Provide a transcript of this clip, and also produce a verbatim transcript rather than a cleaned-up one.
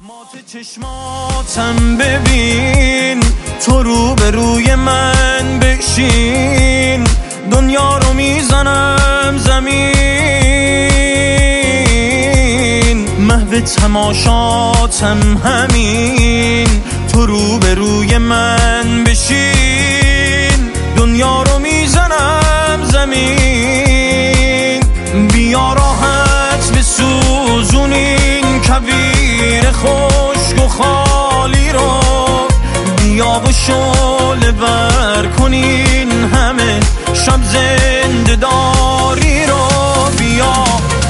مات چشماتم ببین، تو رو به روی من بشین، دنیا رو میزنم زمین، محو تماشاتم همین، تو رو به روی من بشین، دنیا رو میزنم زمین. بیا راحت بسوزونین کویر خشک و خالی رو، بیا و شعله ور کنین همه شب زنده داری رو. بیا